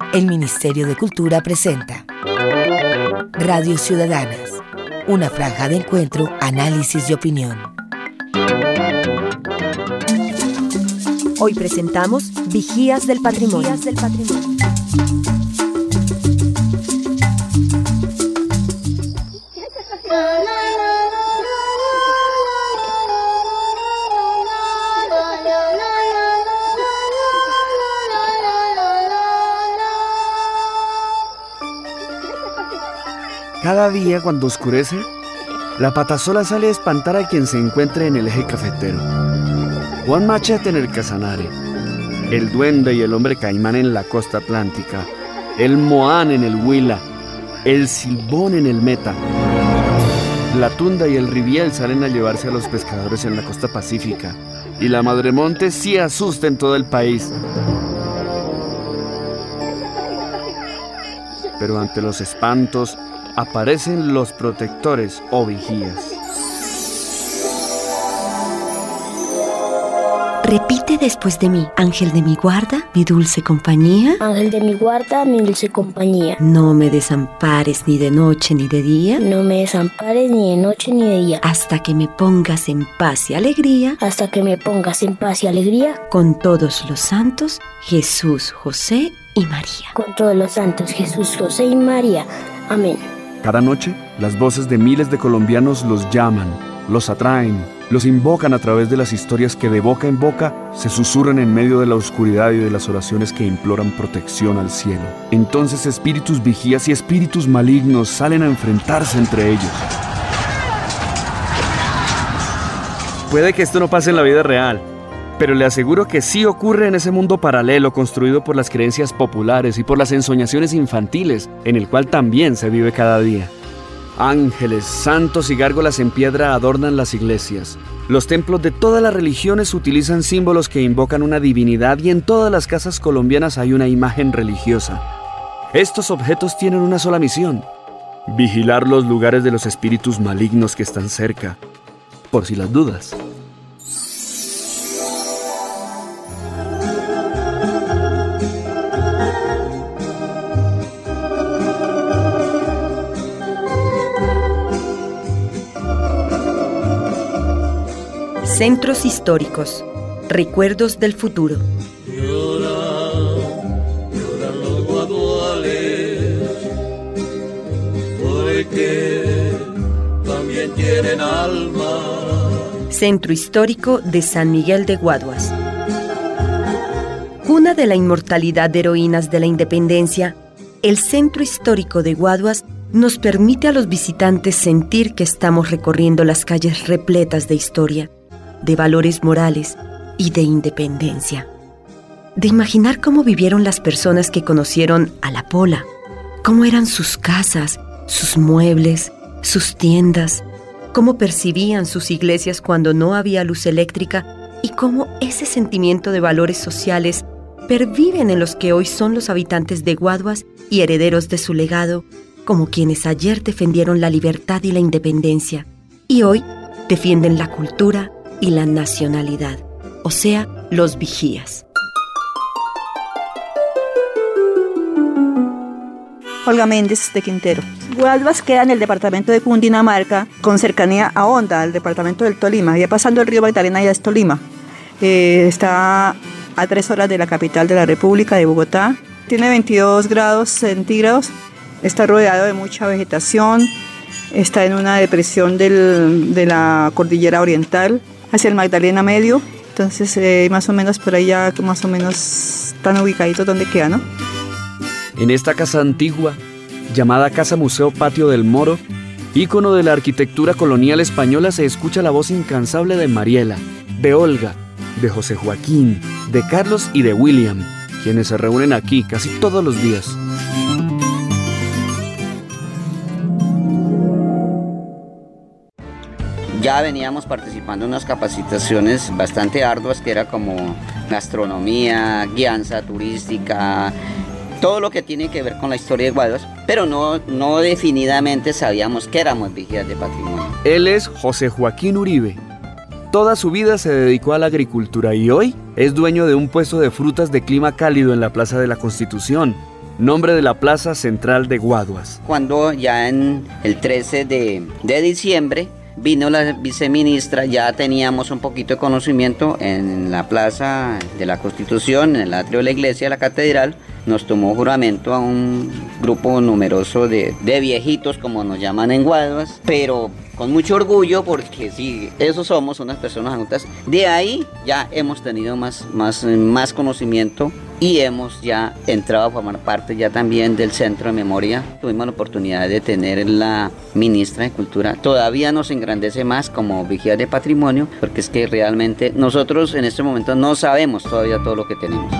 El Ministerio de Cultura presenta Radio Ciudadanas, una franja de encuentro, análisis y opinión. Hoy presentamos Vigías del Patrimonio. Cada día cuando oscurece, la patasola sale a espantar a quien se encuentre en el eje cafetero. Juan Machete en el Casanare, el Duende y el Hombre Caimán en la costa atlántica, el Moán en el Huila, el Silbón en el Meta. La Tunda y el Riviel salen a llevarse a los pescadores en la costa pacífica, y la Madremonte sí asusta en todo el país. Pero ante los espantos aparecen los protectores o vigías. Repite después de mí: ángel de mi guarda, mi dulce compañía. Ángel de mi guarda, mi dulce compañía. No me desampares ni de noche ni de día. No me desampares ni de noche ni de día. Hasta que me pongas en paz y alegría. Hasta que me pongas en paz y alegría. Con todos los santos, Jesús, José y María. Con todos los santos, Jesús, José y María. Amén. Cada noche, las voces de miles de colombianos los llaman, los atraen, los invocan a través de las historias que de boca en boca se susurran en medio de la oscuridad y de las oraciones que imploran protección al cielo. Entonces espíritus vigías y espíritus malignos salen a enfrentarse entre ellos. Puede que esto no pase en la vida real, pero le aseguro que sí ocurre en ese mundo paralelo construido por las creencias populares y por las ensoñaciones infantiles, en el cual también se vive cada día. Ángeles, santos y gárgolas en piedra adornan las iglesias. Los templos de todas las religiones utilizan símbolos que invocan una divinidad y en todas las casas colombianas hay una imagen religiosa. Estos objetos tienen una sola misión: vigilar los lugares de los espíritus malignos que están cerca, por si las dudas. Centros históricos. Recuerdos del futuro. Lloran los guaduales, porque también tienen alma. Centro Histórico de San Miguel de Guaduas. Cuna de la inmortalidad de heroínas de la independencia, el Centro Histórico de Guaduas nos permite a los visitantes sentir que estamos recorriendo las calles repletas de historia, de valores morales y de independencia. De imaginar cómo vivieron las personas que conocieron a la Pola, cómo eran sus casas, sus muebles, sus tiendas, cómo percibían sus iglesias cuando no había luz eléctrica y cómo ese sentimiento de valores sociales perviven en los que hoy son los habitantes de Guaduas y herederos de su legado, como quienes ayer defendieron la libertad y la independencia y hoy defienden la cultura y la nacionalidad, o sea, los vigías. Olga Méndez de Quintero. Guaduas queda en el departamento de Cundinamarca, con cercanía a Honda, el departamento del Tolima. Ya pasando el río Magdalena ya es Tolima. Está a 3 horas de la capital de la República, de Bogotá. Tiene 22 grados centígrados. Está rodeado de mucha vegetación. Está en una depresión de la cordillera oriental, hacia el Magdalena Medio. Entonces, más o menos por ahí ya más o menos están ubicaditos donde queda, ¿no? En esta casa antigua, llamada Casa Museo Patio del Moro, ícono de la arquitectura colonial española, se escucha la voz incansable de Mariela, de Olga, de José Joaquín, de Carlos y de William, quienes se reúnen aquí casi todos los días. Ya veníamos participando en unas capacitaciones bastante arduas que era como gastronomía, guianza turística, todo lo que tiene que ver con la historia de Guaduas, pero no definidamente sabíamos que éramos vigías de patrimonio. Él es José Joaquín Uribe. Toda su vida se dedicó a la agricultura y hoy es dueño de un puesto de frutas de clima cálido en la Plaza de la Constitución. nombre de la plaza central de Guaduas. Cuando ya en el 13 de diciembre vino la viceministra, ya teníamos un poquito de conocimiento en la Plaza de la Constitución, en el atrio de la iglesia de la catedral. Nos tomó juramento a un grupo numeroso de viejitos, como nos llaman en Guaduas, pero con mucho orgullo, porque sí, eso somos, unas personas adultas. De ahí ya hemos tenido más conocimiento y hemos ya entrado a formar parte ya también del Centro de Memoria. Tuvimos la oportunidad de tener la ministra de Cultura. Todavía nos engrandece más como vigía de patrimonio, porque es que realmente nosotros en este momento no sabemos todavía todo lo que tenemos.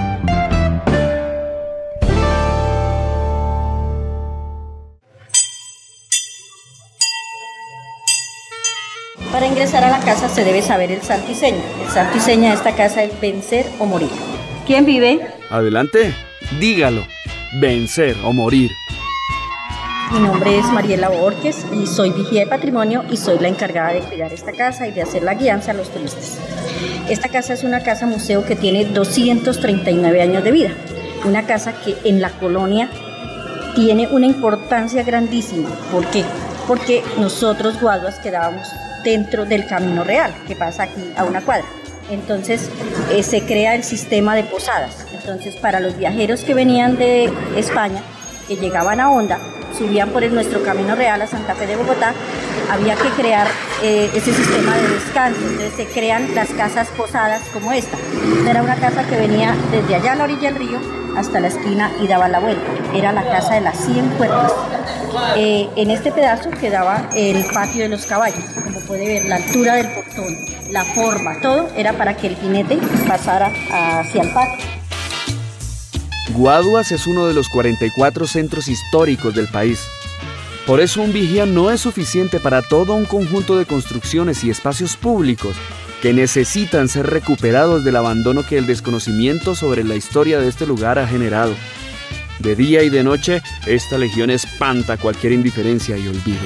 Para ingresar a la casa se debe saber el santo y seña. El santo y seña de esta casa es vencer o morir. ¿Quién vive? Adelante, dígalo. Vencer o morir. Mi nombre es Mariela Borges y soy vigía de patrimonio y soy la encargada de cuidar esta casa y de hacer la guianza a los turistas. Esta casa es una casa museo que tiene 239 años de vida. Una casa que en la colonia tiene una importancia grandísima. ¿Por qué? Porque nosotros, Guaduas, quedábamos dentro del Camino Real, que pasa aquí a una cuadra. Entonces se crea el sistema de posadas. Entonces, para los viajeros que venían de España, que llegaban a Honda, subían por nuestro Camino Real a Santa Fe de Bogotá, había que crear ese sistema de descanso. Entonces se crean las casas posadas como esta. Era una casa que venía desde allá a la orilla del río hasta la esquina y daba la vuelta. Era la casa de las 100 puertas. En este pedazo quedaba el patio de los caballos. Como puede ver, la altura del portón, la forma, todo era para que el jinete pasara hacia el patio. Guaduas es uno de los 44 centros históricos del país. Por eso un vigía no es suficiente para todo un conjunto de construcciones y espacios públicos que necesitan ser recuperados del abandono que el desconocimiento sobre la historia de este lugar ha generado. De día y de noche, esta legión espanta cualquier indiferencia y olvido.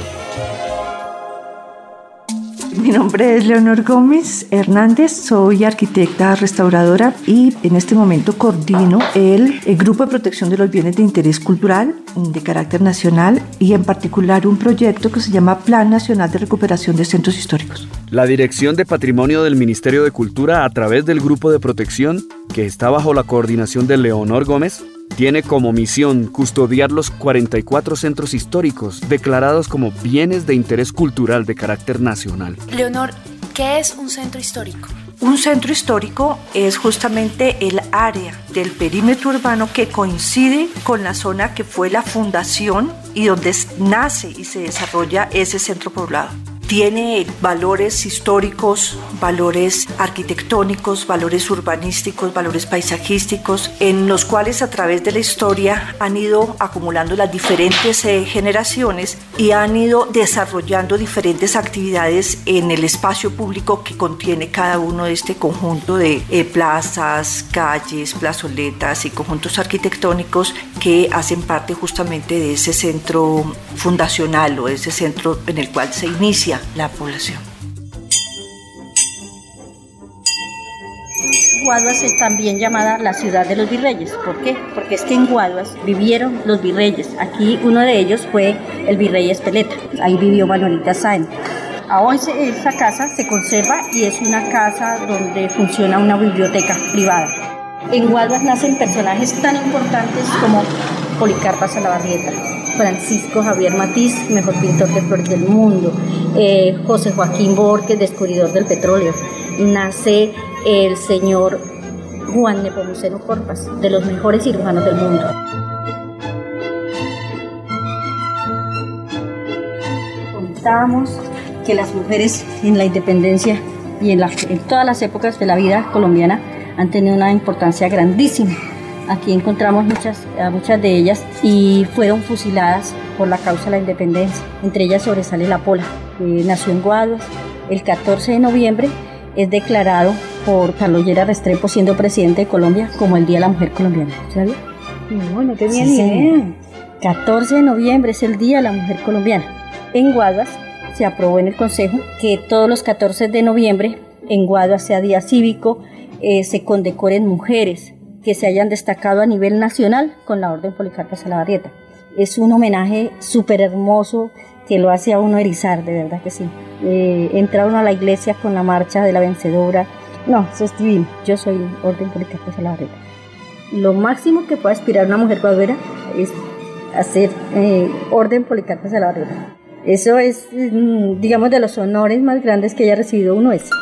Mi nombre es Leonor Gómez Hernández, soy arquitecta restauradora y en este momento coordino el Grupo de Protección de los Bienes de Interés Cultural de carácter nacional y en particular un proyecto que se llama Plan Nacional de Recuperación de Centros Históricos. La Dirección de Patrimonio del Ministerio de Cultura, a través del Grupo de Protección, que está bajo la coordinación de Leonor Gómez, tiene como misión custodiar los 44 centros históricos declarados como bienes de interés cultural de carácter nacional. Leonor, ¿qué es un centro histórico? Un centro histórico es justamente el área del perímetro urbano que coincide con la zona que fue la fundación y donde nace y se desarrolla ese centro poblado. Tiene valores históricos, valores arquitectónicos, valores urbanísticos, valores paisajísticos, en los cuales a través de la historia han ido acumulando las diferentes generaciones y han ido desarrollando diferentes actividades en el espacio público que contiene cada uno de este conjunto de plazas, calles, plazoletas y conjuntos arquitectónicos que hacen parte justamente de ese centro fundacional o ese centro en el cual se inicia la población. Guaduas es también llamada la ciudad de los virreyes. ¿Por qué? Porque es que en Guaduas vivieron los virreyes. Aquí uno de ellos fue el virrey Espeleta. Ahí vivió Manuelita Sáenz. Hoy esa casa se conserva y es una casa donde funciona una biblioteca privada. En Guaduas nacen personajes tan importantes como Policarpa Salabarrieta, Francisco Javier Matiz, mejor pintor de flores del mundo, José Joaquín Borges, descubridor del petróleo. Nace el señor Juan Nepomuceno Corpas, de los mejores cirujanos del mundo. Contábamos que las mujeres en la independencia y en todas las épocas de la vida colombiana han tenido una importancia grandísima. Aquí encontramos muchas de ellas y fueron fusiladas por la causa de la independencia. Entre ellas sobresale la Pola, que nació en Guaduas. El 14 de noviembre es declarado por Carlos Lleras Restrepo, siendo presidente de Colombia, como el Día de la Mujer Colombiana. ¿Sabía? No tenía ni idea. 14 de noviembre es el Día de la Mujer Colombiana. En Guaduas se aprobó en el Consejo que todos los 14 de noviembre en Guaduas sea día cívico, se condecoren mujeres que se hayan destacado a nivel nacional con la Orden Policarpo Salabarrieta. Es un homenaje súper hermoso que lo hace a uno erizar, de verdad que sí. Entrar uno a la iglesia con la marcha de la vencedora, no, eso es divino. Yo soy Orden Policarpo Salabarrieta. Lo máximo que puede aspirar una mujer guaduera es hacer Orden Policarpo Salabarrieta. Eso es, digamos, de los honores más grandes que haya recibido uno es.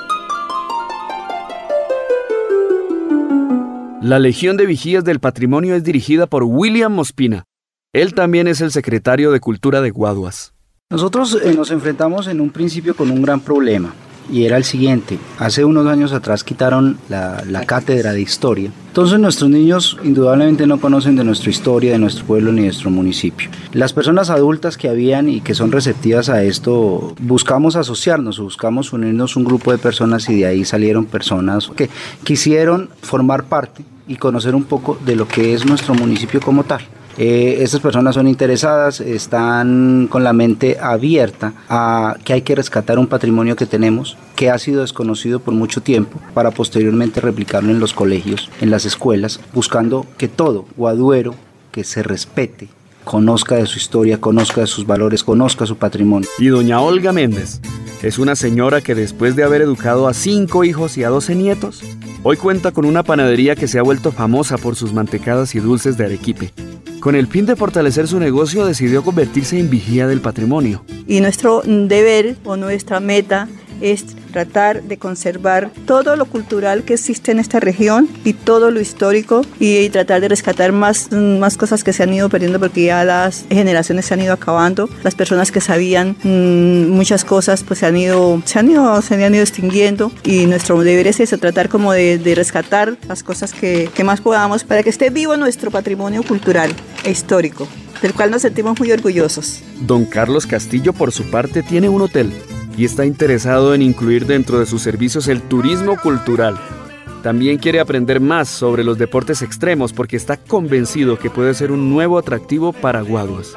La Legión de Vigías del Patrimonio es dirigida por William Ospina. Él también es el secretario de Cultura de Guaduas. Nosotros nos enfrentamos en un principio con un gran problema, y era el siguiente. Hace unos años atrás quitaron la cátedra de historia. Entonces nuestros niños indudablemente no conocen de nuestra historia, de nuestro pueblo ni de nuestro municipio. Las personas adultas que habían y que son receptivas a esto, buscamos asociarnos, buscamos unirnos un grupo de personas, y de ahí salieron personas que quisieron formar parte y conocer un poco de lo que es nuestro municipio como tal. Estas personas son interesadas, están con la mente abierta a que hay que rescatar un patrimonio que tenemos, que ha sido desconocido por mucho tiempo, para posteriormente replicarlo en los colegios, en las escuelas, buscando que todo guaduero que se respete conozca de su historia, conozca de sus valores, conozca su patrimonio. Y doña Olga Méndez es una señora que, después de haber educado a 5 hijos y a 12 nietos, hoy cuenta con una panadería que se ha vuelto famosa por sus mantecadas y dulces de arequipe. Con el fin de fortalecer su negocio, decidió convertirse en vigía del patrimonio. Y nuestro deber o nuestra meta es tratar de conservar todo lo cultural que existe en esta región y todo lo histórico, y tratar de rescatar más cosas que se han ido perdiendo, porque ya las generaciones se han ido acabando. Las personas que sabían muchas cosas pues se han ido extinguiendo, y nuestro deber es eso, tratar como de rescatar las cosas que más podamos para que esté vivo nuestro patrimonio cultural e histórico, del cual nos sentimos muy orgullosos. Don Carlos Castillo, por su parte, tiene un hotel y está interesado en incluir dentro de sus servicios el turismo cultural. También quiere aprender más sobre los deportes extremos, porque está convencido que puede ser un nuevo atractivo para Guaduas.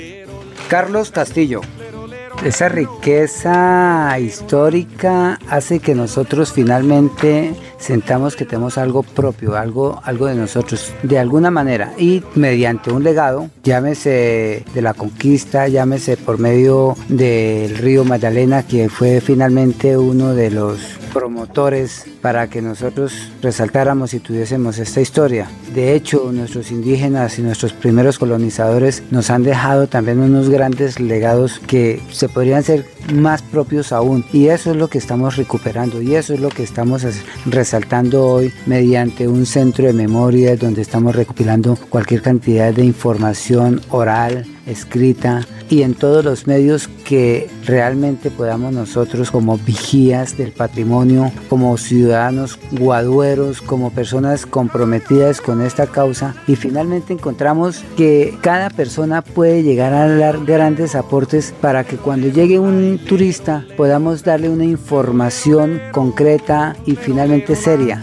Carlos Castillo. Esa riqueza histórica hace que nosotros finalmente sentamos que tenemos algo propio, algo de nosotros, de alguna manera, y mediante un legado, llámese de la conquista, llámese por medio del río Magdalena, que fue finalmente uno de los promotores para que nosotros resaltáramos y tuviésemos esta historia. De hecho, nuestros indígenas y nuestros primeros colonizadores nos han dejado también unos grandes legados que se podrían ser más propios aún, y eso es lo que estamos recuperando, y eso es lo que estamos resaltando hoy mediante un centro de memoria donde estamos recopilando cualquier cantidad de información oral, escrita, y en todos los medios que realmente podamos nosotros, como vigías del patrimonio, como ciudadanos guadueros, como personas comprometidas con esta causa, y finalmente encontramos que cada persona puede llegar a dar grandes aportes para que cuando llegue un turista podamos darle una información concreta y finalmente seria.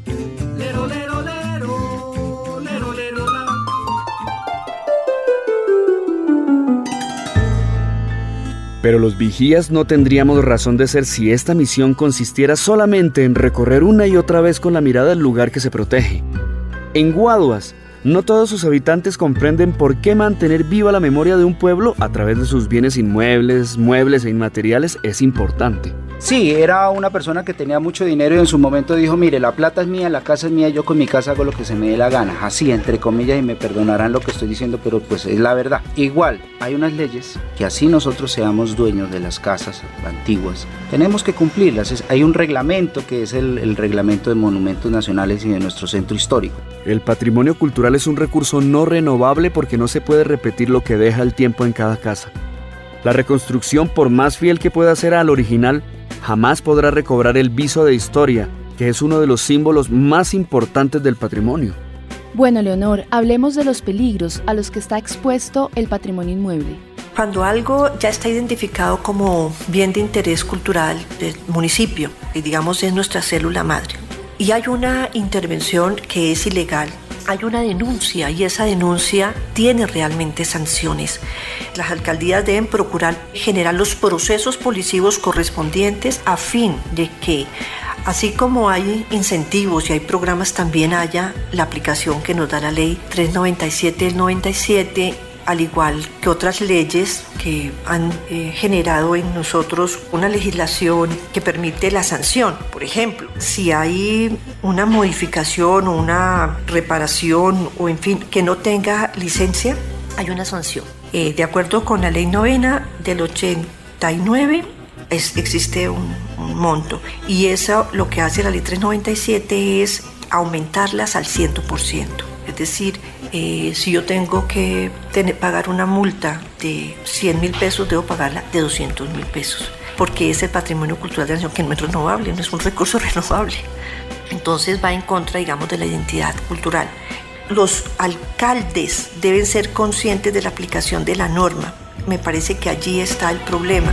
Pero los vigías no tendríamos razón de ser si esta misión consistiera solamente en recorrer una y otra vez con la mirada el lugar que se protege. En Guaduas, no todos sus habitantes comprenden por qué mantener viva la memoria de un pueblo a través de sus bienes inmuebles, muebles e inmateriales es importante. Sí, era una persona que tenía mucho dinero y en su momento dijo, mire, la plata es mía, la casa es mía, yo con mi casa hago lo que se me dé la gana. Así, entre comillas, y me perdonarán lo que estoy diciendo, pero pues es la verdad. Igual, hay unas leyes que así nosotros seamos dueños de las casas antiguas, tenemos que cumplirlas. Hay un reglamento que es el reglamento de monumentos nacionales y de nuestro centro histórico. El patrimonio cultural es un recurso no renovable porque no se puede repetir lo que deja el tiempo en cada casa. La reconstrucción, por más fiel que pueda ser al original, jamás podrá recobrar el viso de historia, que es uno de los símbolos más importantes del patrimonio. Bueno, Leonor, hablemos de los peligros a los que está expuesto el patrimonio inmueble. Cuando algo ya está identificado como bien de interés cultural del municipio, y digamos es nuestra célula madre, y hay una intervención que es ilegal, hay una denuncia, y esa denuncia tiene realmente sanciones. Las alcaldías deben procurar generar los procesos policivos correspondientes a fin de que Así como hay incentivos y hay programas, también haya la aplicación que nos da la ley 397 del 97, al igual que otras leyes que han generado en nosotros una legislación que permite la sanción. Por ejemplo, si hay una modificación o una reparación o en fin que no tenga licencia, hay una sanción. De acuerdo con la ley 9 del 89, existe un monto, y eso lo que hace la ley 397 es aumentarlas al 100%. Es decir, si yo tengo que pagar una multa de 100.000 pesos, debo pagarla de 200.000 pesos, porque es el patrimonio cultural de la nación, que no es renovable, no es un recurso renovable. Entonces va en contra, digamos, de la identidad cultural. Los alcaldes deben ser conscientes de la aplicación de la norma. Me parece que allí está el problema.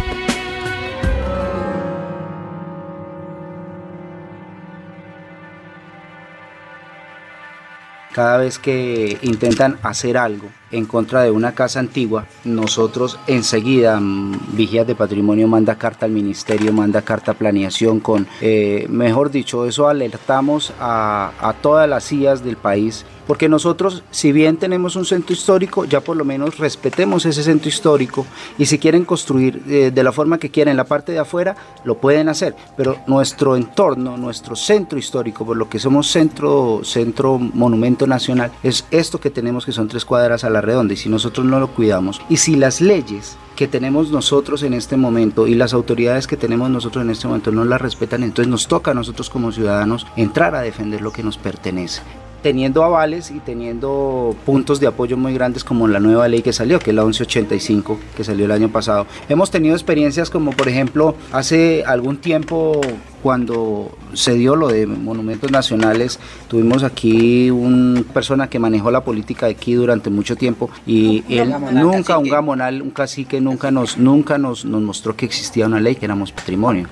Cada vez que intentan hacer algo en contra de una casa antigua, nosotros enseguida, Vigías de Patrimonio manda carta al ministerio, manda carta a planeación mejor dicho, eso alertamos a todas las CIAs del país, porque nosotros, si bien tenemos un centro histórico, ya por lo menos respetemos ese centro histórico, y si quieren construir de la forma que quieran la parte de afuera, lo pueden hacer, pero nuestro entorno, nuestro centro histórico, por lo que somos centro monumento nacional, es esto que tenemos, que son 3 cuadras a la redonda, y si nosotros no lo cuidamos, y si las leyes que tenemos nosotros en este momento y las autoridades que tenemos nosotros en este momento no las respetan, entonces nos toca a nosotros como ciudadanos entrar a defender lo que nos pertenece, teniendo avales y teniendo puntos de apoyo muy grandes, como la nueva ley que salió, que es la 1185, que salió el año pasado. Hemos tenido experiencias como, por ejemplo, hace algún tiempo, cuando se dio lo de monumentos nacionales, tuvimos aquí una persona que manejó la política de aquí durante mucho tiempo, y él nunca, un gamonal, un cacique, nunca nos mostró que existía una ley, que éramos patrimonio.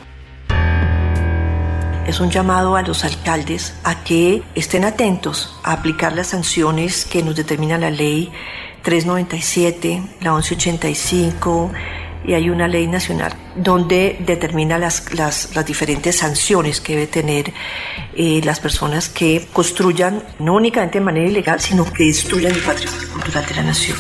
Es un llamado a los alcaldes a que estén atentos a aplicar las sanciones que nos determina la ley 397, la 1185, y hay una ley nacional donde determina las diferentes sanciones que debe tener las personas que construyan, no únicamente de manera ilegal, sino que destruyan el patrimonio cultural de la nación.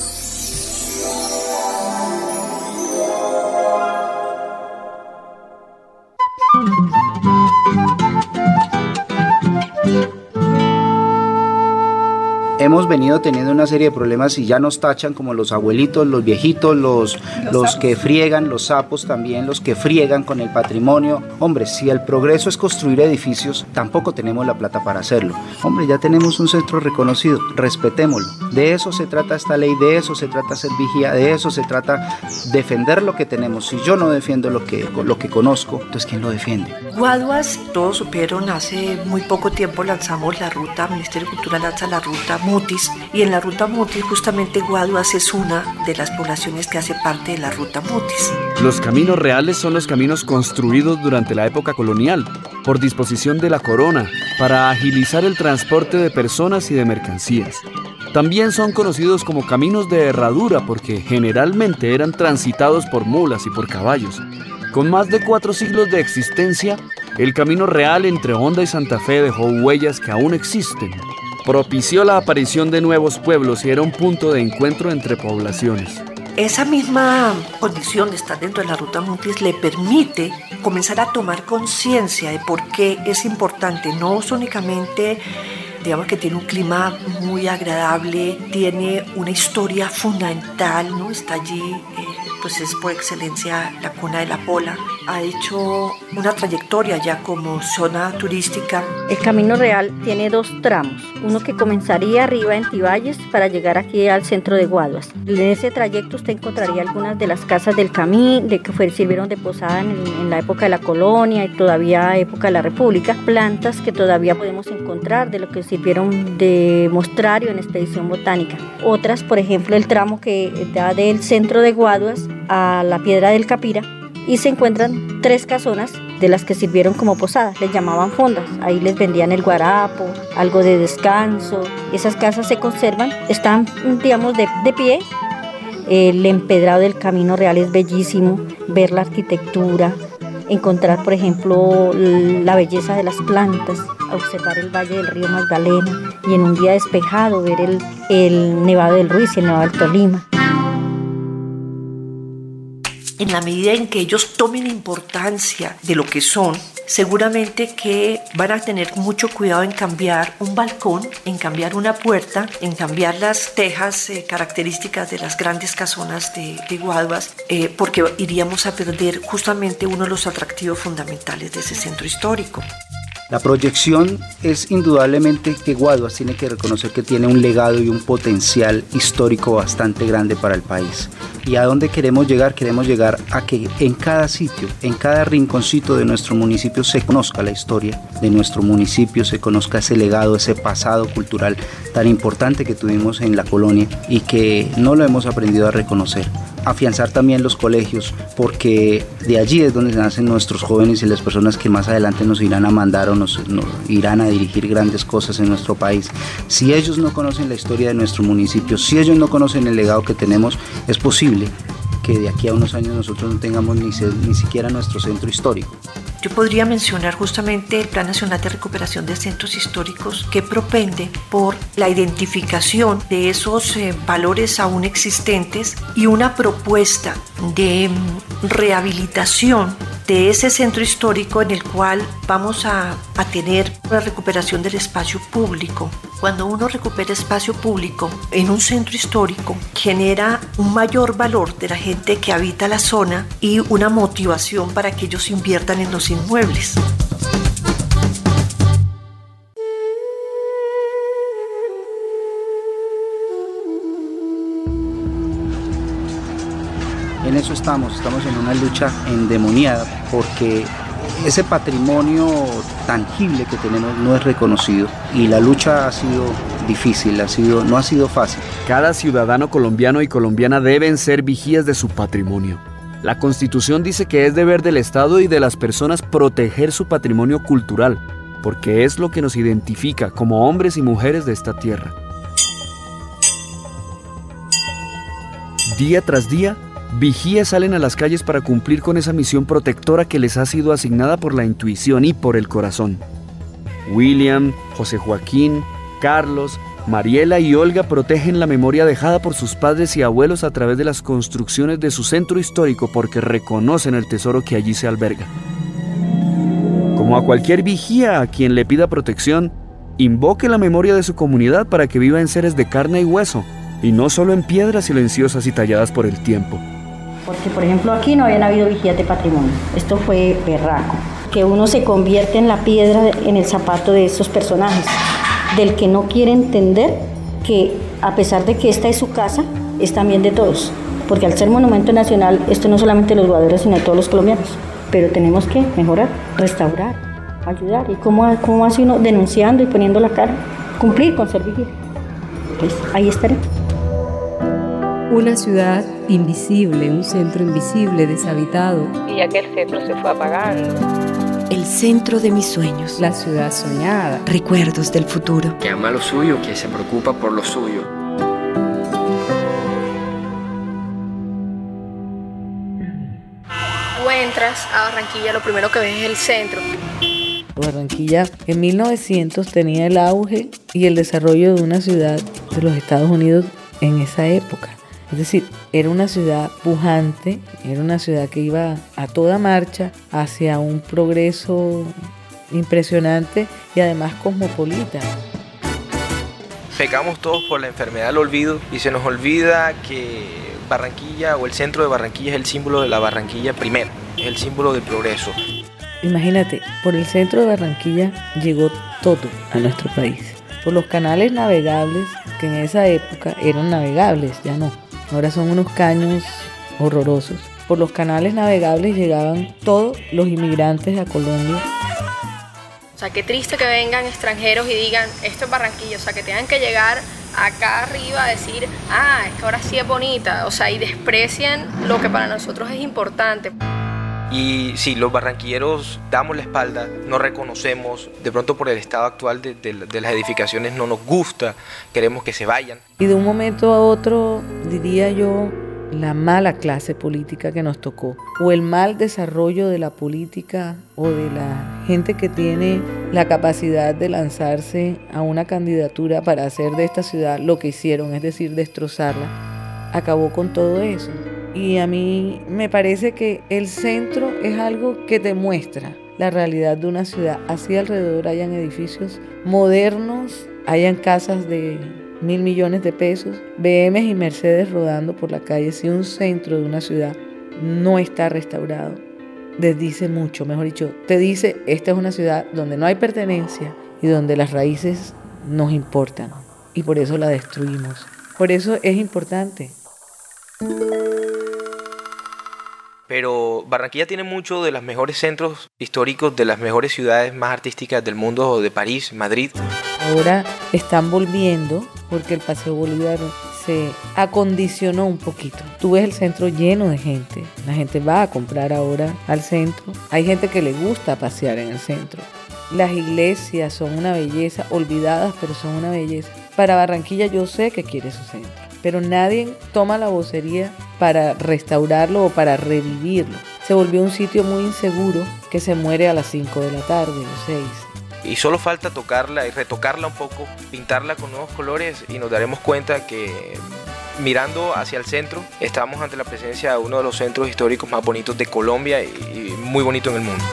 Hemos venido teniendo una serie de problemas y ya nos tachan como los abuelitos, los viejitos, los que friegan, los sapos también, los que friegan con el patrimonio. Hombre, si el progreso es construir edificios, tampoco tenemos la plata para hacerlo. Hombre, ya tenemos un centro reconocido, respetémoslo. De eso se trata esta ley, de eso se trata ser vigía, de eso se trata defender lo que tenemos. Si yo no defiendo lo que conozco, entonces ¿quién lo defiende? Guaduas, todos supieron, hace muy poco tiempo lanzamos la ruta, Ministerio de Cultura lanza la ruta Mutis, y en la ruta Mutis justamente Guaduas es una de las poblaciones que hace parte de la ruta Mutis. Los caminos reales son los caminos construidos durante la época colonial, por disposición de la corona, para agilizar el transporte de personas y de mercancías. También son conocidos como caminos de herradura porque generalmente eran transitados por mulas y por caballos. Con más de 4 siglos de existencia, el camino real entre Honda y Santa Fe dejó huellas que aún existen. Propició la aparición de nuevos pueblos y era un punto de encuentro entre poblaciones. Esa misma condición de estar dentro de la ruta Mutis le permite comenzar a tomar conciencia de por qué es importante, no únicamente, digamos, que tiene un clima muy agradable, tiene una historia fundamental, ¿no? Está allí, pues es por excelencia la cuna de la pola. Ha hecho una trayectoria ya como zona turística. El Camino Real tiene 2 tramos, uno que comenzaría arriba en Tivalles para llegar aquí al centro de Guaduas. En ese trayecto usted encontraría algunas de las casas del camino, que sirvieron de posada en la época de la colonia y todavía época de la República, plantas que todavía podemos encontrar de lo que sirvieron de mostrario en expedición botánica. Otras, por ejemplo, el tramo que da del centro de Guaduas a la Piedra del Capira, y se encuentran 3 casonas de las que sirvieron como posadas, les llamaban fondas. Ahí les vendían el guarapo, algo de descanso. Esas casas se conservan, están, digamos, de pie. El empedrado del Camino Real es bellísimo, ver la arquitectura, encontrar, por ejemplo, la belleza de las plantas, observar el valle del río Magdalena y en un día despejado ver el Nevado del Ruiz y el Nevado del Tolima. En la medida en que ellos tomen importancia de lo que son, seguramente que van a tener mucho cuidado en cambiar un balcón, en cambiar una puerta, en cambiar las tejas características de las grandes casonas de Guaduas, porque iríamos a perder justamente uno de los atractivos fundamentales de ese centro histórico. La proyección es indudablemente que Guaduas tiene que reconocer que tiene un legado y un potencial histórico bastante grande para el país. ¿Y a dónde queremos llegar? Queremos llegar a que en cada sitio, en cada rinconcito de nuestro municipio se conozca la historia de nuestro municipio, se conozca ese legado, ese pasado cultural tan importante que tuvimos en la colonia y que no lo hemos aprendido a reconocer. Afianzar también los colegios, porque de allí es donde nacen nuestros jóvenes y las personas que más adelante nos irán a mandar o nos irán a dirigir grandes cosas en nuestro país. Si ellos no conocen la historia de nuestro municipio, si ellos no conocen el legado que tenemos, es posible que de aquí a unos años nosotros no tengamos ni siquiera nuestro centro histórico. Yo podría mencionar justamente el Plan Nacional de Recuperación de Centros Históricos, que propende por la identificación de esos valores aún existentes y una propuesta de rehabilitación de ese centro histórico, en el cual vamos a tener la recuperación del espacio público. Cuando uno recupera espacio público en un centro histórico, genera un mayor valor de la gente que habita la zona y una motivación para que ellos inviertan en los inmuebles. En eso estamos en una lucha endemoniada porque ese patrimonio tangible que tenemos no es reconocido y la lucha ha sido difícil, no ha sido fácil. Cada ciudadano colombiano y colombiana deben ser vigías de su patrimonio. La Constitución dice que es deber del Estado y de las personas proteger su patrimonio cultural, porque es lo que nos identifica como hombres y mujeres de esta tierra. Día tras día, vigías salen a las calles para cumplir con esa misión protectora que les ha sido asignada por la intuición y por el corazón. William, José Joaquín, Carlos, Mariela y Olga protegen la memoria dejada por sus padres y abuelos a través de las construcciones de su centro histórico porque reconocen el tesoro que allí se alberga. Como a cualquier vigía a quien le pida protección, invoque la memoria de su comunidad para que viva en seres de carne y hueso, y no solo en piedras silenciosas y talladas por el tiempo. Porque, por ejemplo, aquí no habían habido vigías de patrimonio. Esto fue berraco. Que uno se convierte en la piedra en el zapato de estos personajes, del que no quiere entender que, a pesar de que esta es su casa, es también de todos. Porque al ser monumento nacional, esto no solamente de los guadueros, sino de todos los colombianos. Pero tenemos que mejorar, restaurar, ayudar. ¿Y cómo hace uno? Denunciando y poniendo la cara. Cumplir con ser vigía. Pues ahí estaré. Una ciudad invisible, un centro invisible, deshabitado. Y ya que el centro se fue apagando. El centro de mis sueños. La ciudad soñada. Recuerdos del futuro. Que ama lo suyo, que se preocupa por lo suyo. Tú entras a Barranquilla, lo primero que ves es el centro. Barranquilla en 1900 tenía el auge y el desarrollo de una ciudad de los Estados Unidos en esa época. Es decir, era una ciudad pujante, era una ciudad que iba a toda marcha hacia un progreso impresionante y además cosmopolita. Pecamos todos por la enfermedad del olvido y se nos olvida que Barranquilla o el centro de Barranquilla es el símbolo de la Barranquilla primera, es el símbolo del progreso. Imagínate, por el centro de Barranquilla llegó todo a nuestro país. Por los canales navegables, que en esa época eran navegables, ya no. Ahora son unos caños horrorosos. Por los canales navegables llegaban todos los inmigrantes a Colombia. O sea, qué triste que vengan extranjeros y digan, esto es Barranquilla. O sea, que tengan que llegar acá arriba a decir, es que ahora sí es bonita. O sea, y desprecian lo que para nosotros es importante. Y sí, los barranquilleros damos la espalda, no reconocemos, de pronto por el estado actual de las edificaciones no nos gusta, queremos que se vayan. Y de un momento a otro, diría yo, la mala clase política que nos tocó, o el mal desarrollo de la política o de la gente que tiene la capacidad de lanzarse a una candidatura para hacer de esta ciudad lo que hicieron, es decir, destrozarla, acabó con todo eso. Y a mí me parece que el centro es algo que te muestra la realidad de una ciudad. Así alrededor hayan edificios modernos, hayan casas de 1.000 millones de pesos, BMs y Mercedes rodando por la calle. Si un centro de una ciudad no está restaurado, desdice mucho, mejor dicho, te dice, esta es una ciudad donde no hay pertenencia y donde las raíces nos importan, y por eso la destruimos. Por eso es importante. Pero Barranquilla tiene mucho de los mejores centros históricos, de las mejores ciudades más artísticas del mundo, de París, Madrid. Ahora están volviendo porque el Paseo Bolívar se acondicionó un poquito. Tú ves el centro lleno de gente. La gente va a comprar ahora al centro. Hay gente que le gusta pasear en el centro. Las iglesias son una belleza, olvidadas, pero son una belleza. Para Barranquilla yo sé que quiere su centro, pero nadie toma la vocería para restaurarlo o para revivirlo. Se volvió un sitio muy inseguro que se muere a las 5 de la tarde o 6. Y solo falta tocarla y retocarla un poco, pintarla con nuevos colores, y nos daremos cuenta que mirando hacia el centro estamos ante la presencia de uno de los centros históricos más bonitos de Colombia y muy bonito en el mundo.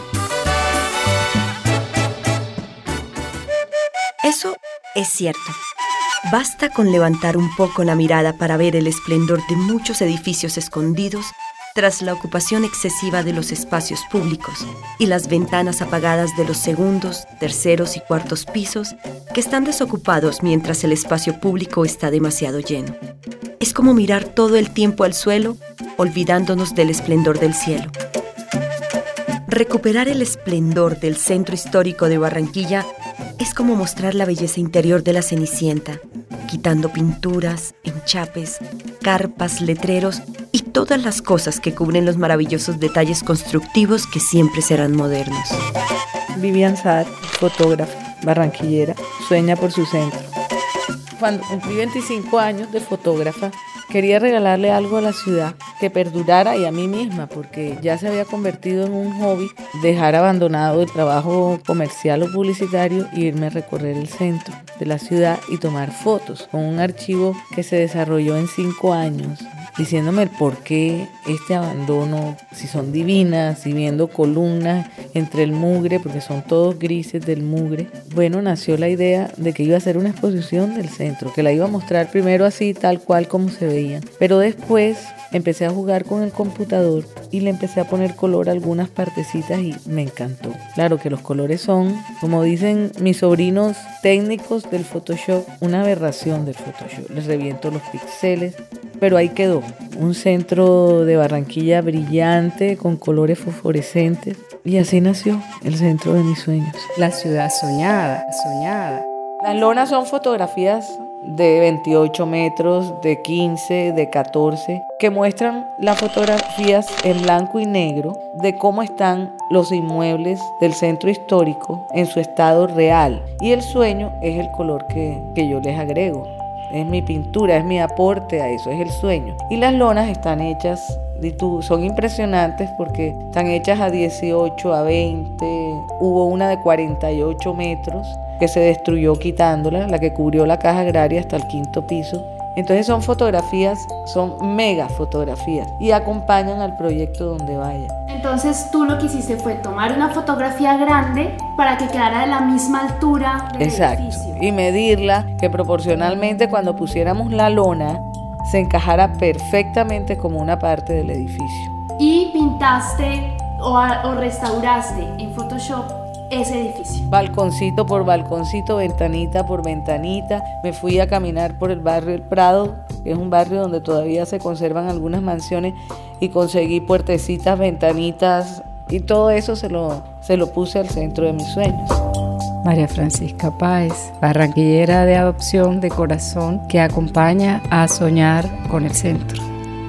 Eso es cierto. Basta con levantar un poco la mirada para ver el esplendor de muchos edificios escondidos tras la ocupación excesiva de los espacios públicos y las ventanas apagadas de los segundos, terceros y cuartos pisos que están desocupados mientras el espacio público está demasiado lleno. Es como mirar todo el tiempo al suelo, olvidándonos del esplendor del cielo. Recuperar el esplendor del centro histórico de Barranquilla es como mostrar la belleza interior de la Cenicienta, quitando pinturas, enchapes, carpas, letreros y todas las cosas que cubren los maravillosos detalles constructivos que siempre serán modernos. Vivian Saad, fotógrafa barranquillera, sueña por su centro. Cuando cumplí 25 años de fotógrafa, quería regalarle algo a la ciudad que perdurara y a mí misma, porque ya se había convertido en un hobby dejar abandonado el trabajo comercial o publicitario e irme a recorrer el centro de la ciudad y tomar fotos con un archivo que se desarrolló en 5 años, diciéndome el por qué este abandono, si son divinas, si viendo columnas entre el mugre, porque son todos grises del mugre. Bueno, nació la idea de que iba a hacer una exposición del centro, que la iba a mostrar primero así, tal cual como se veían, pero después empecé a jugar con el computador y le empecé a poner color a algunas partecitas y me encantó. Claro que los colores son, como dicen mis sobrinos técnicos del Photoshop, una aberración del Photoshop. Les reviento los píxeles, pero ahí quedó. Un centro de Barranquilla brillante, con colores fosforescentes. Y así nació el centro de mis sueños. La ciudad soñada, soñada. Las lonas son fotografías de 28 metros, de 15, de 14, que muestran las fotografías en blanco y negro de cómo están los inmuebles del centro histórico en su estado real. Y el sueño es el color que yo les agrego. Es mi pintura, es mi aporte a eso, es el sueño. Y las lonas están hechas, son impresionantes porque están hechas a 18, a 20. Hubo una de 48 metros que se destruyó quitándola, la que cubrió la caja agraria hasta el 5º piso. Entonces son fotografías, son mega fotografías y acompañan al proyecto donde vaya. Entonces tú lo que hiciste fue tomar una fotografía grande para que quedara de la misma altura del edificio. Y medirla, que proporcionalmente cuando pusiéramos la lona se encajara perfectamente como una parte del edificio. Y pintaste o restauraste en Photoshop ese edificio. Balconcito por balconcito, ventanita por ventanita. Me fui a caminar por el barrio El Prado, que es un barrio donde todavía se conservan algunas mansiones, y conseguí puertecitas, ventanitas, y todo eso se lo puse al centro de mis sueños. María Francisca Páez, barranquillera de adopción de corazón, que acompaña a soñar con el centro.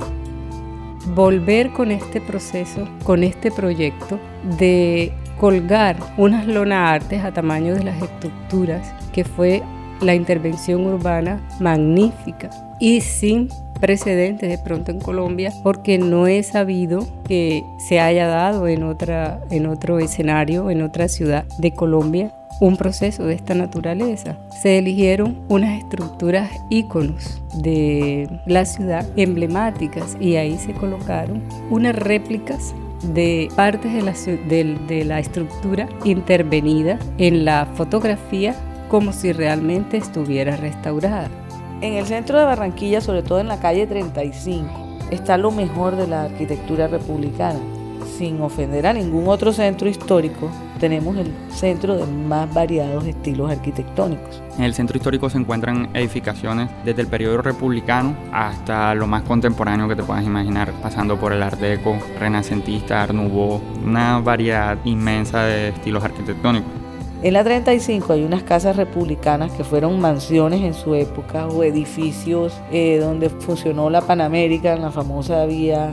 Volver con este proceso, con este proyecto de colgar unas lonaartes a tamaño de las estructuras, que fue la intervención urbana magnífica y sin precedentes de pronto en Colombia, porque no he sabido que se haya dado en otro escenario, en otra ciudad de Colombia, un proceso de esta naturaleza. Se eligieron unas estructuras íconos de la ciudad, emblemáticas, y ahí se colocaron unas réplicas de partes de la estructura intervenida en la fotografía como si realmente estuviera restaurada. En el centro de Barranquilla, sobre todo en la calle 35, está lo mejor de la arquitectura republicana. Sin ofender a ningún otro centro histórico, tenemos el centro de más variados estilos arquitectónicos. En el centro histórico se encuentran edificaciones desde el periodo republicano hasta lo más contemporáneo que te puedas imaginar, pasando por el Art Deco, renacentista, Art Nouveau, una variedad inmensa de estilos arquitectónicos. En la 35 hay unas casas republicanas que fueron mansiones en su época o edificios donde funcionó la Panamérica, la famosa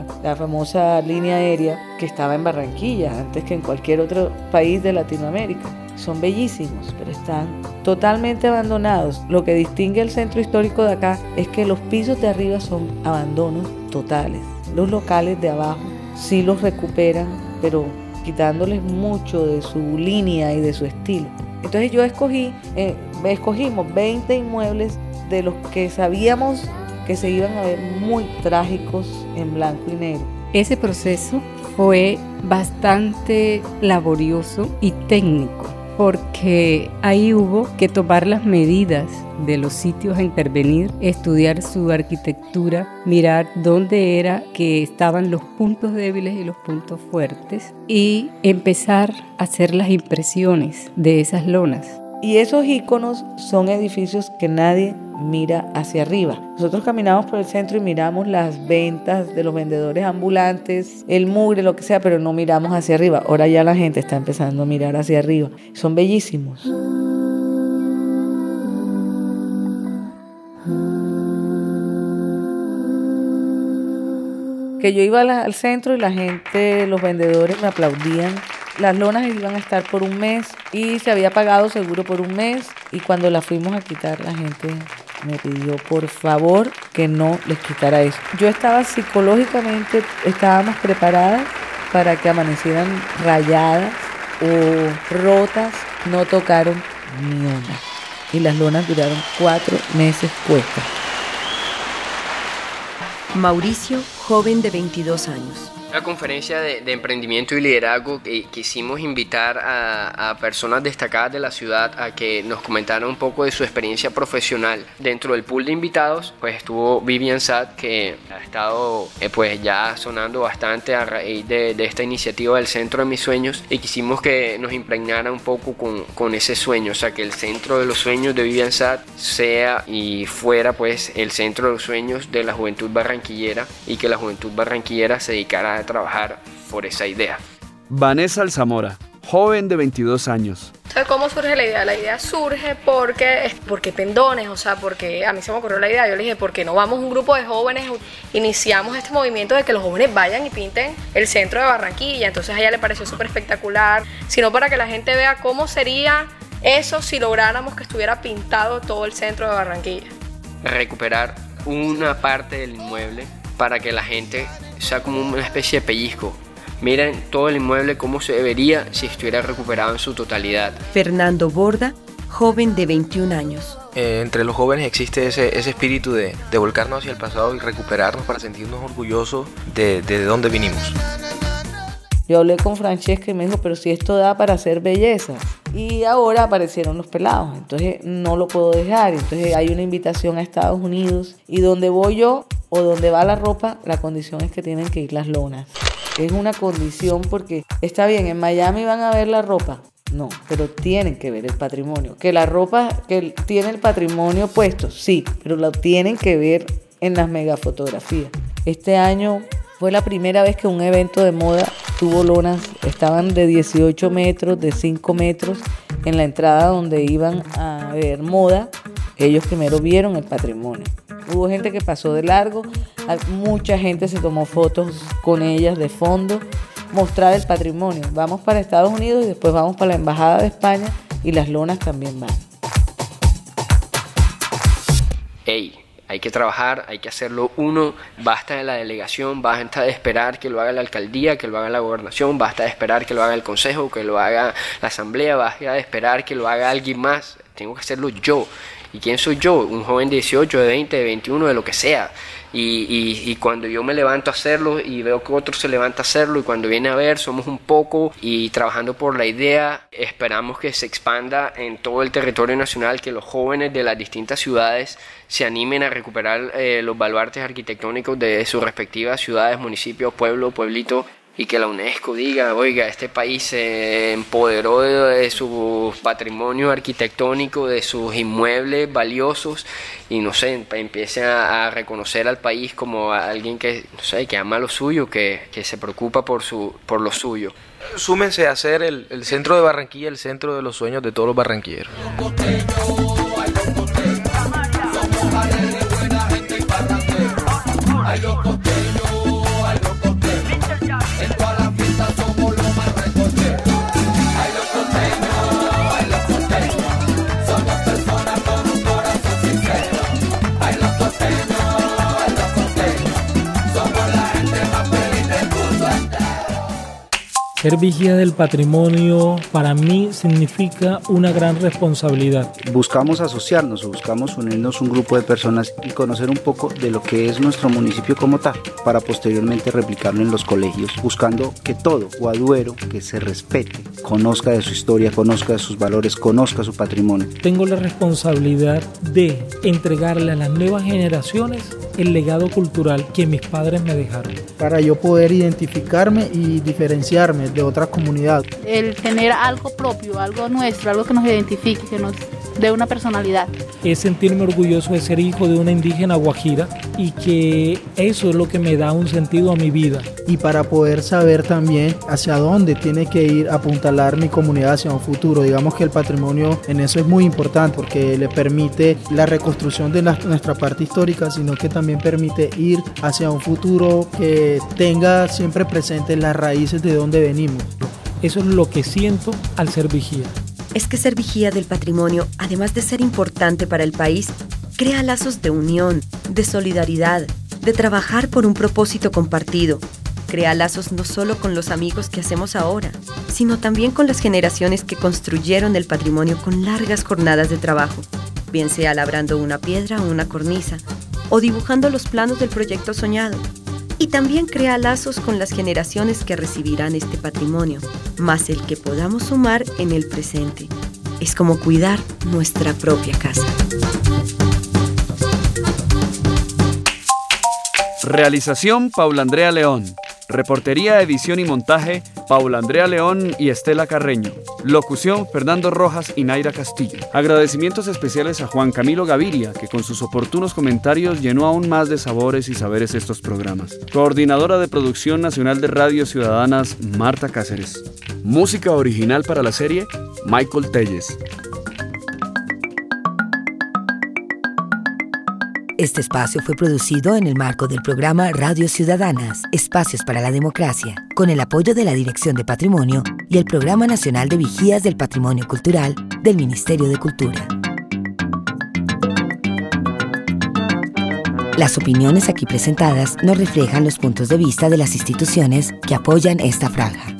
línea aérea que estaba en Barranquilla antes que en cualquier otro país de Latinoamérica. Son bellísimos, pero están totalmente abandonados. Lo que distingue el centro histórico de acá es que los pisos de arriba son abandonos totales. Los locales de abajo sí los recuperan, pero quitándoles mucho de su línea y de su estilo. Entonces escogimos 20 inmuebles de los que sabíamos que se iban a ver muy trágicos en blanco y negro. Ese proceso fue bastante laborioso y técnico, porque ahí hubo que tomar las medidas de los sitios a intervenir, estudiar su arquitectura, mirar dónde era que estaban los puntos débiles y los puntos fuertes y empezar a hacer las impresiones de esas lonas. Y esos íconos son edificios que nadie mira hacia arriba. Nosotros caminamos por el centro y miramos las ventas de los vendedores ambulantes, el mugre, lo que sea, pero no miramos hacia arriba. Ahora ya la gente está empezando a mirar hacia arriba. Son bellísimos. Que yo iba al centro y la gente, los vendedores me aplaudían. Las lonas iban a estar por un mes y se había pagado seguro por un mes, y cuando las fuimos a quitar la gente me pidió por favor que no les quitara eso. Yo estaba psicológicamente, estábamos preparadas para que amanecieran rayadas o rotas, no tocaron ni una. Y las lonas duraron 4 meses puestas. Mauricio, joven de 22 años. Una conferencia de emprendimiento y liderazgo que quisimos invitar a personas destacadas de la ciudad a que nos comentaran un poco de su experiencia profesional. Dentro del pool de invitados pues estuvo Vivian Sad, que ha estado pues ya sonando bastante a raíz de esta iniciativa del Centro de Mis Sueños, y quisimos que nos impregnara un poco con ese sueño, o sea, que el centro de los sueños de Vivian Sad sea y fuera pues el centro de los sueños de la juventud barranquillera, y que la juventud barranquillera se dedicara a trabajar por esa idea. Vanessa Alzamora, joven de 22 años. Entonces, ¿cómo surge la idea? La idea surge porque pendones, o sea, porque a mí se me ocurrió la idea. Yo le dije, ¿por qué no vamos un grupo de jóvenes? Iniciamos este movimiento de que los jóvenes vayan y pinten el centro de Barranquilla. Entonces a ella le pareció súper espectacular, sino para que la gente vea cómo sería eso si lográramos que estuviera pintado todo el centro de Barranquilla. Recuperar una parte del inmueble para que la gente sea como una especie de pellizco. Miren todo el inmueble cómo se vería si estuviera recuperado en su totalidad. Fernando Borda, joven de 21 años. Entre los jóvenes existe ese espíritu de volcarnos hacia el pasado y recuperarnos para sentirnos orgullosos de dónde vinimos. Yo hablé con Francesca y me dijo, pero si esto da para hacer belleza. Y ahora aparecieron los pelados, entonces no lo puedo dejar. Entonces hay una invitación a Estados Unidos, y donde voy yo o donde va la ropa, la condición es que tienen que ir las lonas. Es una condición porque está bien, en Miami van a ver la ropa, no, pero tienen que ver el patrimonio. Que la ropa que tiene el patrimonio puesto, sí, pero lo tienen que ver en las megafotografías. Este año fue la primera vez que un evento de moda tuvo lonas, estaban de 18 metros, de 5 metros, en la entrada donde iban a ver moda. Ellos primero vieron el patrimonio. Hubo gente que pasó de largo, mucha gente se tomó fotos con ellas de fondo, mostrar el patrimonio. Vamos para Estados Unidos y después vamos para la Embajada de España, y las lonas también van. Ey, Hay que trabajar, hay que hacerlo uno, basta de la delegación, basta de esperar que lo haga la alcaldía, que lo haga la gobernación, basta de esperar que lo haga el consejo, que lo haga la asamblea, basta de esperar que lo haga alguien más, tengo que hacerlo yo. ¿Y quién soy yo? Un joven de 18, de 20, de 21, de lo que sea. Y cuando yo me levanto a hacerlo y veo que otro se levanta a hacerlo, y cuando viene a ver somos un poco, y trabajando por la idea esperamos que se expanda en todo el territorio nacional, que los jóvenes de las distintas ciudades se animen a recuperar los baluartes arquitectónicos de sus respectivas ciudades, municipios, pueblo, pueblito, y que la UNESCO diga, oiga, este país se empoderó de su patrimonio arquitectónico, de sus inmuebles valiosos, y no sé, empiece a reconocer al país como a alguien que, no sé, que ama lo suyo, que se preocupa por lo suyo. Súmense a hacer el centro de Barranquilla el centro de los sueños de todos los barranquilleros. Ser vigía del patrimonio para mí significa una gran responsabilidad. Buscamos asociarnos, buscamos unirnos un grupo de personas y conocer un poco de lo que es nuestro municipio como tal, para posteriormente replicarlo en los colegios, buscando que todo Guaduero que se respete, conozca de su historia, conozca de sus valores, conozca su patrimonio. Tengo la responsabilidad de entregarle a las nuevas generaciones el legado cultural que mis padres me dejaron. Para yo poder identificarme y diferenciarme de otra comunidad. El tener algo propio, algo nuestro, algo que nos identifique, que nos dé una personalidad. Es sentirme orgulloso de ser hijo de una indígena guajira y que eso es lo que me da un sentido a mi vida. Y para poder saber también hacia dónde tiene que ir a apuntalar mi comunidad hacia un futuro. Digamos que el patrimonio en eso es muy importante porque le permite la reconstrucción de nuestra parte histórica, sino que también permite ir hacia un futuro que tenga siempre presente las raíces de donde venimos. Eso es lo que siento al ser vigía. Es que ser vigía del patrimonio, además de ser importante para el país, crea lazos de unión, de solidaridad, de trabajar por un propósito compartido. Crea lazos no solo con los amigos que hacemos ahora, sino también con las generaciones que construyeron el patrimonio con largas jornadas de trabajo, bien sea labrando una piedra o una cornisa, o dibujando los planos del proyecto soñado. Y también crea lazos con las generaciones que recibirán este patrimonio, más el que podamos sumar en el presente. Es como cuidar nuestra propia casa. Realización Paula Andrea León. Reportería, edición y montaje Paula Andrea León y Estela Carreño. Locución Fernando Rojas y Naira Castillo. Agradecimientos especiales a Juan Camilo Gaviria, que con sus oportunos comentarios llenó aún más de sabores y saberes estos programas. Coordinadora de Producción Nacional de Radio Ciudadanas, Marta Cáceres. Música original para la serie, Michael Telles. Este espacio fue producido en el marco del programa Radio Ciudadanas, Espacios para la Democracia, con el apoyo de la Dirección de Patrimonio y el Programa Nacional de Vigías del Patrimonio Cultural del Ministerio de Cultura. Las opiniones aquí presentadas no reflejan los puntos de vista de las instituciones que apoyan esta franja.